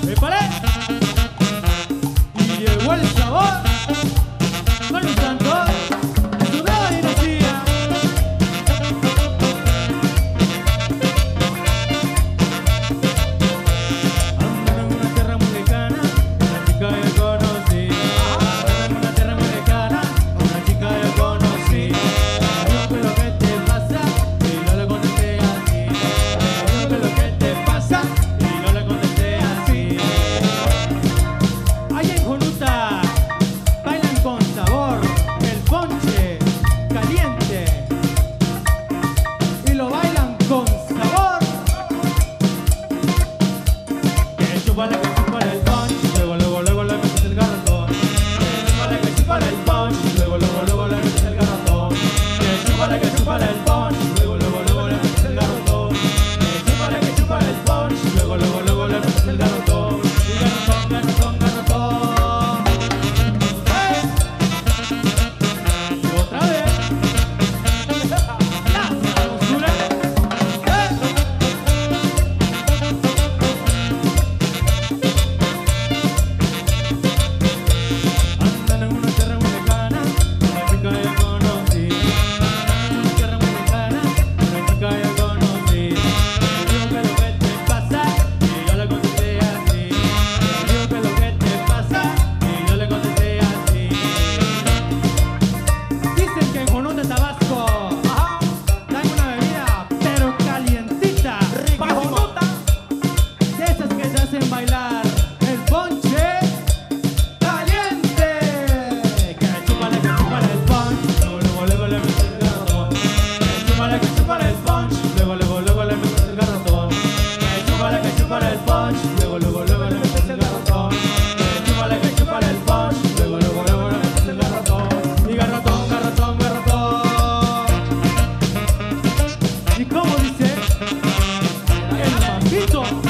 ¡Épale! Y llegó el sabor con los santos de su nueva dinastía. Andan en una tierra muy lejana, una chica ya conocí. Andan en una tierra muy lejana, una chica ya conocí. Yo sé lo que te pasa y no le contesté así. Yo sé lo que te pasa y no le contesté así. Allá en Jonuta bailan con sabor el ponche caliente y lo bailan con sabor. Que chúpale el ponche, luego le metes el garrotón. Que chúpale el ponche, luego le metes el garrotón. Que chúpale el ponche, luego le metes el garrotón. Que chúpale el ponche, luego le metes el garrotón. Y garrotón. Y otra vez. La sabrosura. Andan en una tierra muy lejana, una chica ya conocí. Andan en una tierra muy lejana, una chica ya conocí. Me dijo que lo que te pasa y yo le contesté así. Me dijo que lo que te pasa y yo le contesté así. Dicen que en Jonuta, Tabasco, dan una bebida pero calientita, para Jonuta, de esas que te hacen bailar el ponche caliente. Que chúpale el ponche, luego le metes el garrotón. Que chúpale el ponche, luego le metes el garrotón. Que chúpale el ponche, luego le metes el garrotón. Que chúpale el ponche, luego le metes el garrotón. Y garrotón. ¿Y cómo dice? El mambito.